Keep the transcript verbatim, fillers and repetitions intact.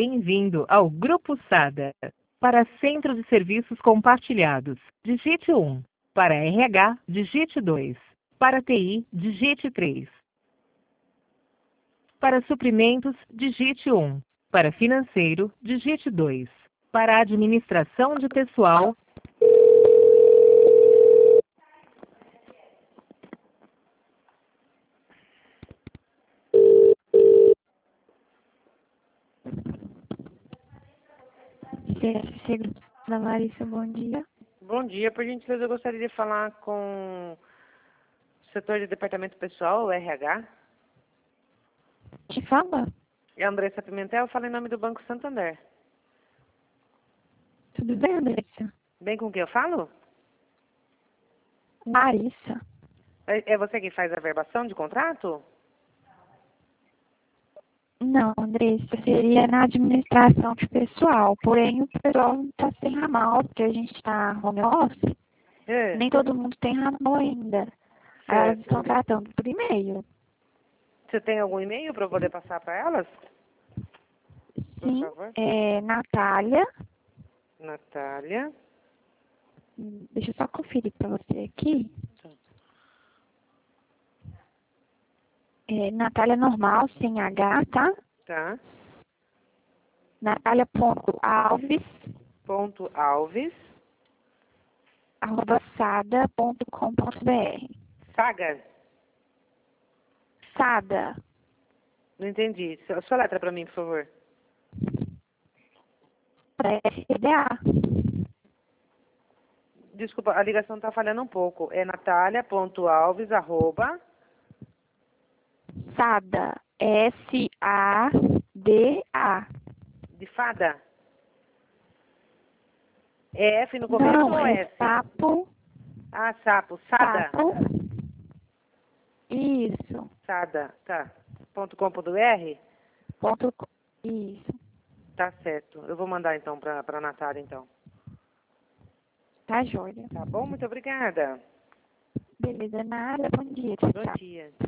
Bem-vindo ao Grupo Sada. Para Centro de Serviços Compartilhados, digite um. Para R H, digite dois. Para T I, digite três. Para suprimentos, digite um. Para financeiro, digite dois. Para administração de pessoal, C S C Grupo da Larissa, bom dia. Bom dia, por gentileza, eu gostaria de falar com o setor de departamento pessoal, o R H. Que fala? É a Andressa Pimentel, eu falo em nome do Banco Santander. Tudo bem, Andressa? Bem com quem eu falo? Larissa. É, é você que faz a verbação de contrato? Não, Andressa, seria na administração de pessoal, porém o pessoal está sem ramal, porque a gente está home office, É. nem todo mundo tem ramal ainda. Aí elas estão tratando por e-mail. Você tem algum e-mail para eu poder passar para elas? Sim, Por favor. é Natália. Natália. Deixa eu só conferir para você aqui. É Natália normal, sem H, tá? Tá. Natália.alves, Ponto Alves. arroba sada ponto com ponto br. Saga. Sada. Não entendi. Só, só letra para mim, por favor. S D A. Desculpa, a ligação está falhando um pouco. É natália.alves, arroba... Sada. S A D A. De fada? É F no começo Não, ou é S? sapo. Ah, sapo. Sada. Sapo. Isso. Sada, tá. Ponto com ponto br? Ponto com. Isso. Tá certo. Eu vou mandar então para a Natália, então. Tá, joia. Tá bom? Muito obrigada. Beleza, nada. Bom dia. Tchau, Bom tchau. dia.